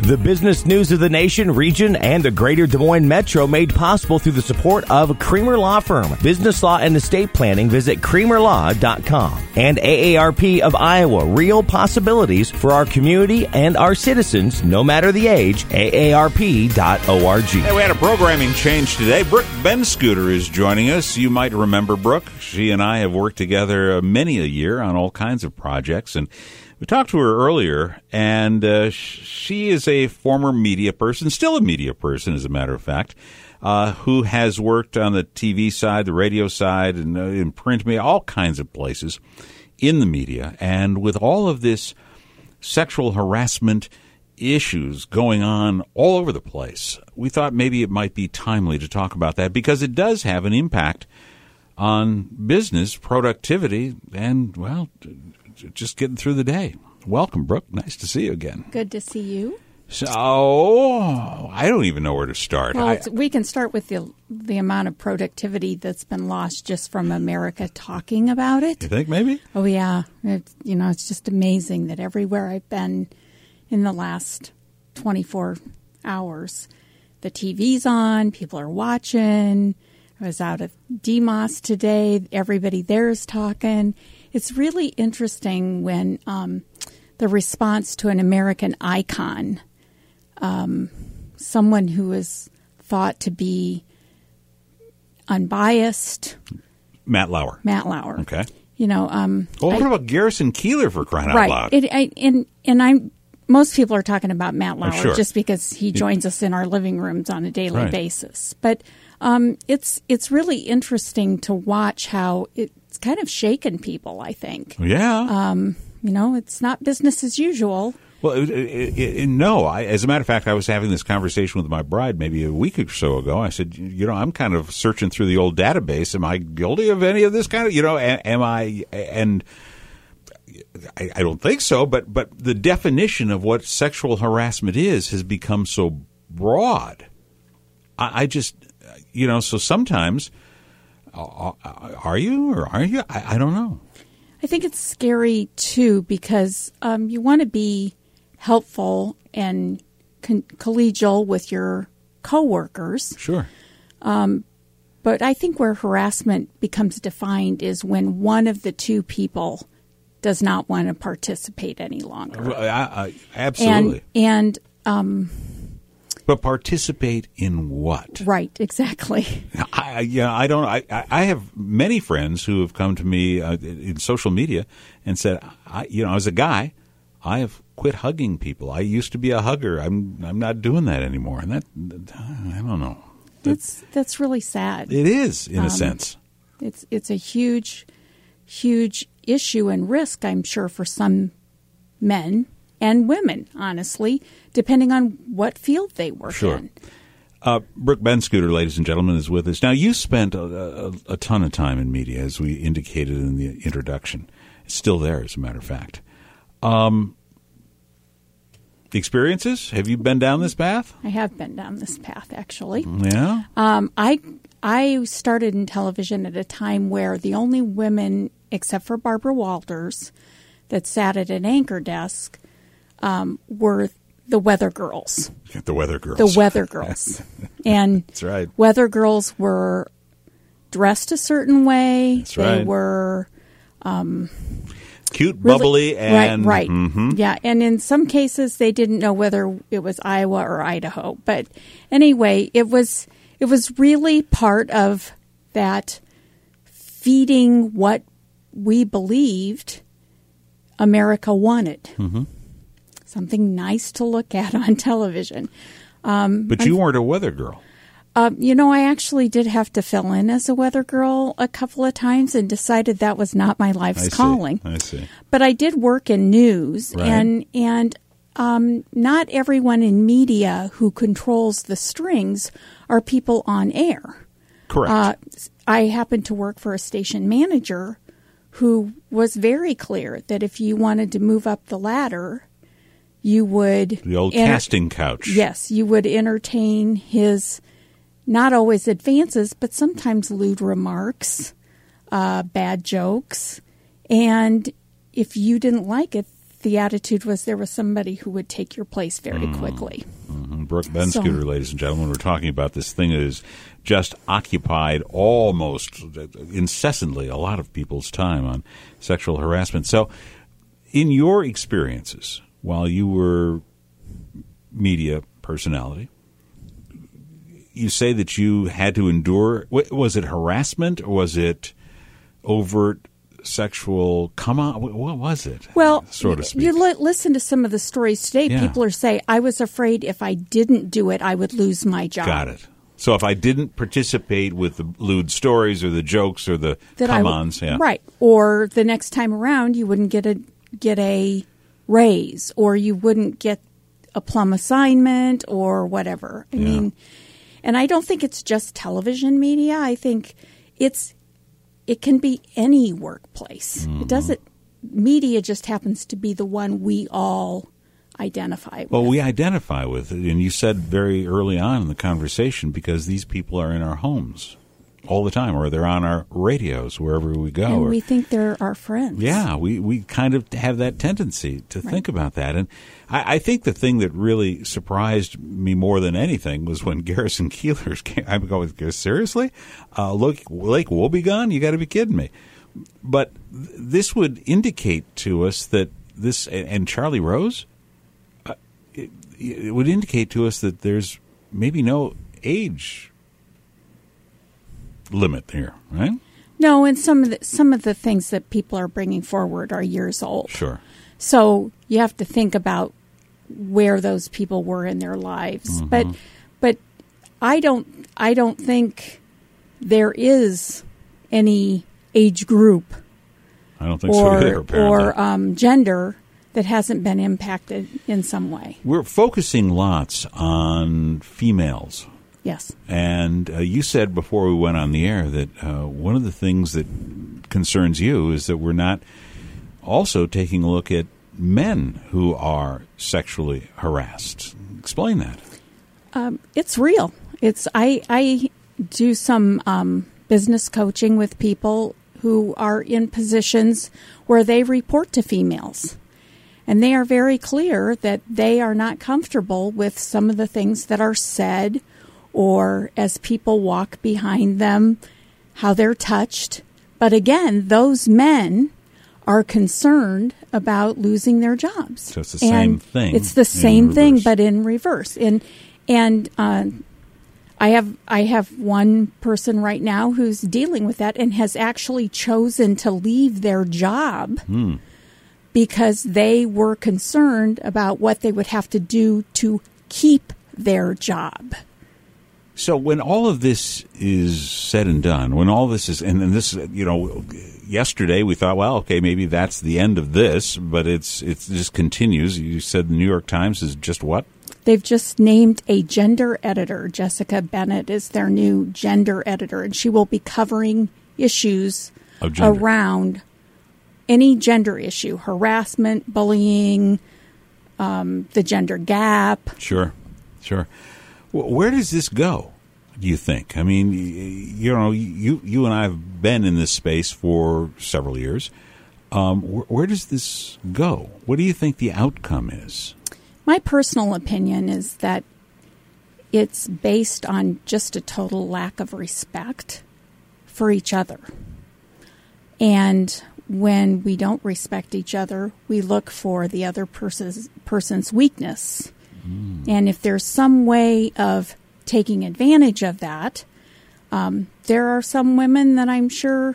The business news of the nation, region, and the greater Des Moines Metro made possible through the support of Creamer Law Firm. Business law and estate planning, visit creamerlaw.com. And AARP of Iowa, real possibilities for our community and our citizens, no matter the age, aarp.org. Hey, we had a programming change today. Brooke Benscooter is joining us. You might remember Brooke. She and I have worked together many a year on all kinds of projects, and we talked to her earlier, and she is a former media person, still a media person, as a matter of fact, who has worked on the TV side, the radio side, and in print media, all kinds of places in the media. And with all of this sexual harassment issues going on all over the place, we thought maybe it might be timely to talk about that because it does have an impact on business productivity and, well, just getting through the day. Welcome, Brooke. Nice to see you again. Good to see you. So, I don't even know where to start. Well, we can start with the amount of productivity that's been lost just from America talking about it. You think maybe? Oh, yeah. It's just amazing that everywhere I've been in the last 24 hours, the TV's on, people are watching. I was out at DeMoss today. Everybody there is talking. It's really interesting when the response to an American icon, someone who is thought to be unbiased. Matt Lauer. Okay. What about Garrison Keillor, for crying out loud? Most people are talking about Matt Lauer sure. just because he joins us in our living rooms on a daily basis. But it's really interesting to watch how it's kind of shaken people, I think. Yeah. It's not business as usual. Well, no. As a matter of fact, I was having this conversation with my bride maybe a week or so ago. I said, I'm kind of searching through the old database. Am I guilty of any of this kind of, am I? And I don't think so. But the definition of what sexual harassment has become so broad. I just, so sometimes, are you or aren't you? I don't know. I think it's scary, too, because you want to be helpful and collegial with your coworkers. Sure. But I think where harassment becomes defined is when one of the two people does not want to participate any longer. Absolutely. But participate in what? Right, exactly. I don't. I have many friends who have come to me in social media and said, as a guy, I have quit hugging people. I used to be a hugger. I'm not doing that anymore. And that I don't know. That's really sad. It is, in a sense. It's a huge issue and risk, I'm sure, for some men and women, honestly, depending on what field they work in. Brooke Benscooter, ladies and gentlemen, is with us. Now, you spent a ton of time in media, as we indicated in the introduction. It's still there, as a matter of fact. Experiences? Have you been down this path? I have been down this path, actually. Yeah? I started in television at a time where the only women, except for Barbara Walters, that sat at an anchor desk were the weather girls. The weather girls. The weather girls. And that's right. Weather girls were dressed a certain way. That's right. They were cute, bubbly, and right. Mm-hmm. Yeah, and in some cases they didn't know whether it was Iowa or Idaho. But anyway, it was really part of that feeding what we believed America wanted. Mm-hmm. Something nice to look at on television. But you weren't a weather girl. I actually did have to fill in as a weather girl a couple of times and decided that was not my life's calling. I see. But I did work in news, right. and not everyone in media who controls the strings are people on air. Correct. I happened to work for a station manager who was very clear that if you wanted to move up the ladder, you would... The old casting couch. Yes, you would entertain his not always advances, but sometimes lewd remarks, bad jokes. And if you didn't like it, the attitude was there was somebody who would take your place very quickly. Mm-hmm. Brooke Benscooter, ladies and gentlemen, we're talking about this thing that is just occupied almost incessantly a lot of people's time on sexual harassment. So in your experiences, while you were media personality, you say that you had to endure, was it harassment or was it overt sexual come on? What was it? Well, so to speak. You listen to some of the stories today. Yeah. People are saying, I was afraid if I didn't do it, I would lose my job. Got it. So if I didn't participate with the lewd stories or the jokes or the come-ons, right, or the next time around you wouldn't get a raise, or you wouldn't get a plum assignment or whatever. I mean, and I don't think it's just television media. I think it can be any workplace. Mm-hmm. It doesn't. Media just happens to be the one we all identify with. Well, we identify with it, and you said very early on in the conversation, because these people are in our homes all the time, or they're on our radios wherever we go. And we think they're our friends. Yeah, we kind of have that tendency to think about that. And I think the thing that really surprised me more than anything was when Garrison Keillor came. I'm going, seriously? Lake Wobegon? You got to be kidding me. But this would indicate to us that this, and Charlie Rose, it would indicate to us that there's maybe no age limit here, right? No, and some of the things that people are bringing forward are years old. Sure. So you have to think about where those people were in their lives. Mm-hmm. But I don't think there is any age group I don't think so either, apparently. or gender that hasn't been impacted in some way. We're focusing lots on females. Yes. And you said before we went on the air that one of the things that concerns you is that we're not also taking a look at men who are sexually harassed. Explain that. It's real. I do some business coaching with people who are in positions where they report to females. And they are very clear that they are not comfortable with some of the things that are said, or as people walk behind them, how they're touched. But again, those men are concerned about losing their jobs. So it's the same thing. It's the same thing, but in reverse. And I have one person right now who's dealing with that and has actually chosen to leave their job because they were concerned about what they would have to do to keep their job. So when all of this is said and done, when all this is, and this, yesterday we thought, well, okay, maybe that's the end of this, but it just continues. You said the New York Times is just what? They've just named a gender editor. Jessica Bennett is their new gender editor, and she will be covering issues around any gender issue, harassment, bullying, the gender gap. Sure. Where does this go, do you think? I mean, you and I have been in this space for several years. Where does this go? What do you think the outcome is? My personal opinion is that it's based on just a total lack of respect for each other. And when we don't respect each other, we look for the other person's weakness. And if there's some way of taking advantage of that, there are some women that I'm sure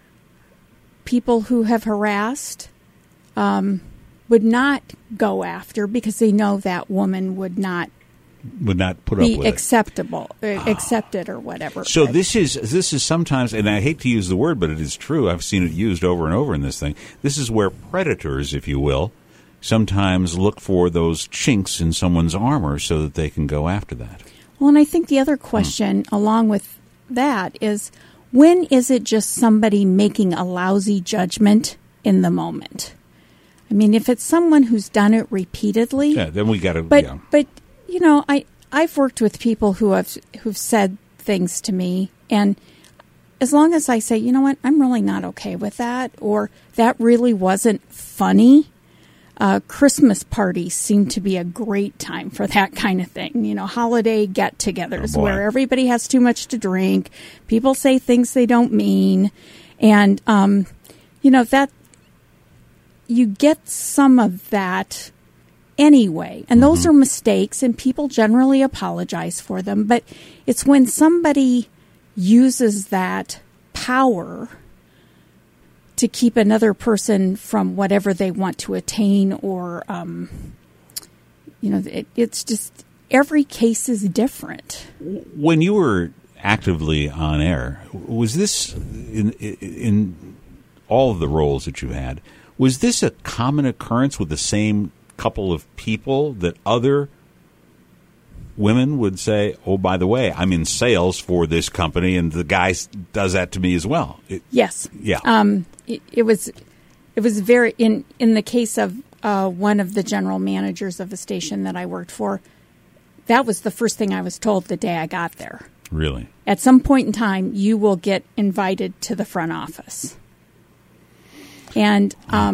people who have harassed would not go after because they know that woman would not put up with be accepted or whatever. So this is sometimes, and I hate to use the word, but it is true. I've seen it used over and over in this thing. This is where predators, if you will, sometimes look for those chinks in someone's armor so that they can go after that. Well, and I think the other question along with that is, when is it just somebody making a lousy judgment in the moment? I mean, if it's someone who's done it repeatedly, then we got to. But I've worked with people who've said things to me, and as long as I say, you know what, I'm really not okay with that, or that really wasn't funny. Christmas parties seem to be a great time for that kind of thing. You know, holiday get-togethers where everybody has too much to drink. People say things they don't mean. And, you know, that you get some of that anyway. And those are mistakes, and people generally apologize for them. But it's when somebody uses that power to keep another person from whatever they want to attain, or, you know, it's just every case is different. When you were actively on air, was this, in all of the roles that you had, was this a common occurrence with the same couple of people that other women would say, oh, by the way, I'm in sales for this company, and the guy does that to me as well? Yes. Yeah. It was very, in the case of one of the general managers of the station that I worked for, that was the first thing I was told the day I got there. Really? At some point in time, you will get invited to the front office. And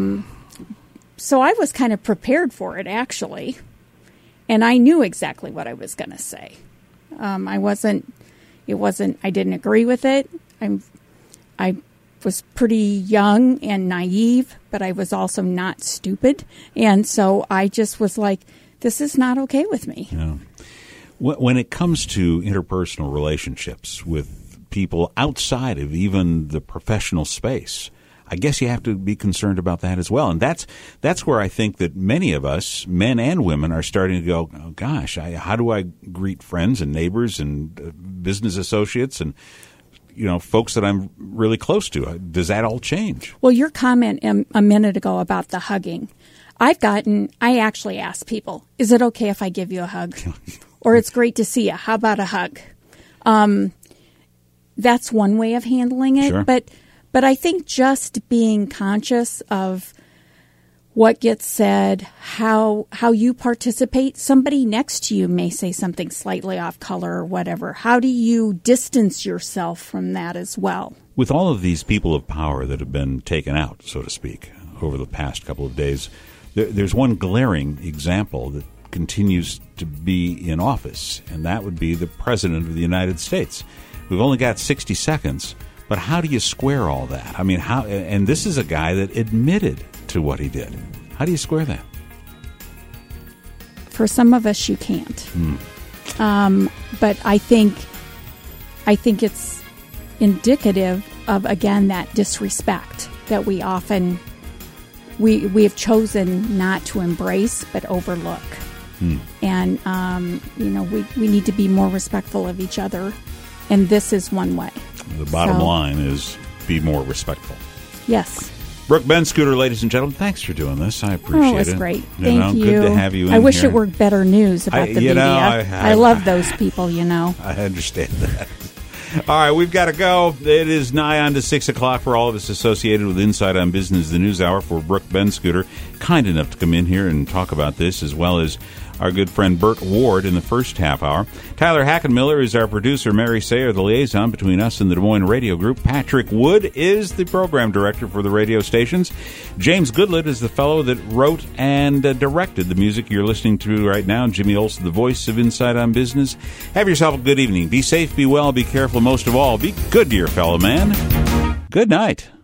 so I was kind of prepared for it, actually. And I knew exactly what I was going to say. I didn't agree with it. I was pretty young and naive, but I was also not stupid. And so I just was like, this is not okay with me. Yeah. When it comes to interpersonal relationships with people outside of even the professional space, I guess you have to be concerned about that as well. And that's where I think that many of us, men and women, are starting to go, oh, gosh, how do I greet friends and neighbors and business associates and, you know, folks that I'm really close to? Does that all change? Well, your comment a minute ago about the hugging, I actually ask people, is it okay if I give you a hug? Or it's great to see you. How about a hug? That's one way of handling it. Sure. But I think just being conscious of what gets said, how you participate. Somebody next to you may say something slightly off color or whatever. How do you distance yourself from that as well? With all of these people of power that have been taken out, so to speak, over the past couple of days, there's one glaring example that continues to be in office, and that would be the President of the United States. We've only got 60 seconds, but how do you square all that? I mean, how? And this is a guy that admitted to what he did. How do you square that? For some of us, you can't. But I think it's indicative of, again, that disrespect that we often we have chosen not to embrace but overlook. And you know, we need to be more respectful of each other, and this is one way. The bottom line is be more respectful. Yes. Brooke Benscooter, ladies and gentlemen, thanks for doing this. I appreciate it. Oh, it's great. Thank you. Good to have you in I wish here. it were better news about the media. I love those people, you know. I understand that. All right, we've got to go. It is nigh on to 6 o'clock for all of us associated with Inside on Business, the News Hour, for Brooke Benscooter, kind enough to come in here and talk about this, as well as our good friend Burt Ward in the first half hour. Tyler Hackenmiller is our producer. Mary Sayer, the liaison between us and the Des Moines Radio Group. Patrick Wood is the program director for the radio stations. James Goodlett is the fellow that wrote and directed the music you're listening to right now. Jimmy Olsen, the voice of Inside on Business. Have yourself a good evening. Be safe, be well, be careful, most of all, be good to your fellow man. Good night.